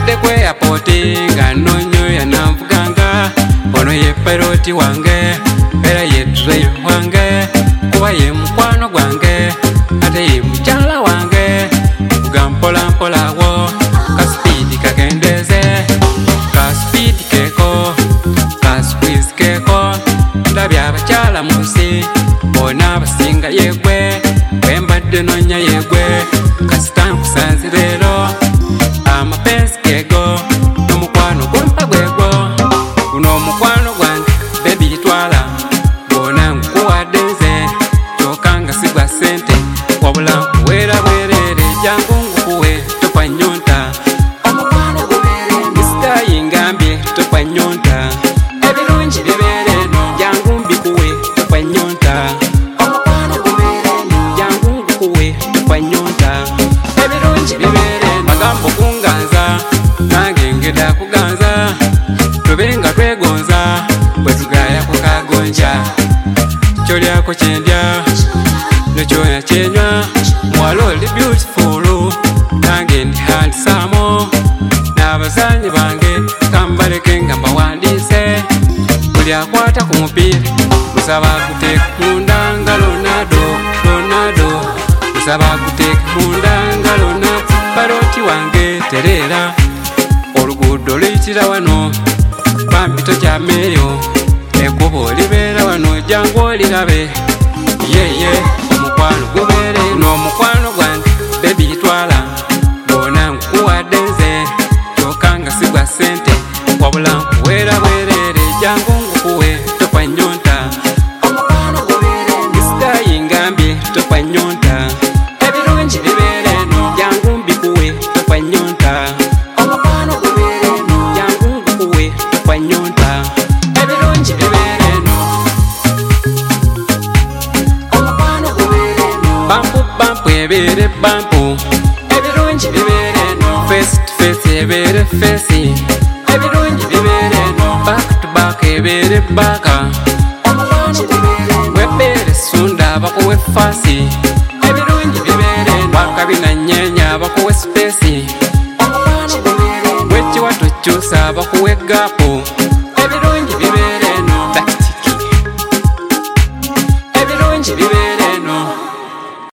Ngadde kwe apoti nga nonyo yanamvuganga ono ye peloti wange era ye drive wange kuba ye mukwano gwange ate ye mukyala wange vuga mpola mpola wo ka speed kagendeze ka speed keko ka squeeze keko ndabye abakyala mu nsi bona abasinga yegwe bwe mbadde nonya yegwe kasita nkusanze leero amapenzi kego n'omukwano gwempa gwegwo guno omukwano gwange bebi litwala bona nkuwadde nze kyokanga sigwa ssente wabula nkuweera bwereere jangu ngukuwe tofa nnyonta misitayi ngambye tofa nnyonta ebirungi bibeere eno jangu mbikuwe tofa nnyonta jangu ngukuwe tofa nnyonta ebirungi bibeere eno magambo kunganza nange ngeda kuganza tubenga twegonza bwe tugaya ku kagonja kyolyako kyendya nekyoya kyenywa muwala oli beautiful nange ndi handsamo n'abazanyi bange kambaleke nga mbawandiise buli akwata ku mupiira musaba akuteeka munda nga Ronaldo musaba akuteeka munda nga Ronaldo baloti wange tereera oluguudo luyitira wano bampito kya meeyo ekkubo olibeera wano jangu olirabe yeye omukwano gubeere n'omukwano gwange bebi litwala bona nkuwadde nze kyokanga sigwa ssente wabula nkuweera bwereere jangu ngukuwe tofa nnyonta misitayi ngambye tofa nnyonta ebirungi bibeere eno jangu mbikuwe tofa nnyonta jangu ngukuwe tofa nnyonta ebirungi bibeere eno bampu ebeere bampu ebirungi bibeere eno face to face ebeere face ebirungi bibeere eno back to back ebeere baka webeere sunda bakuwe fasi ebirungi bibeere eno wakabina nyenya bakuwe space wekiwa tokyusa bakuwe gapu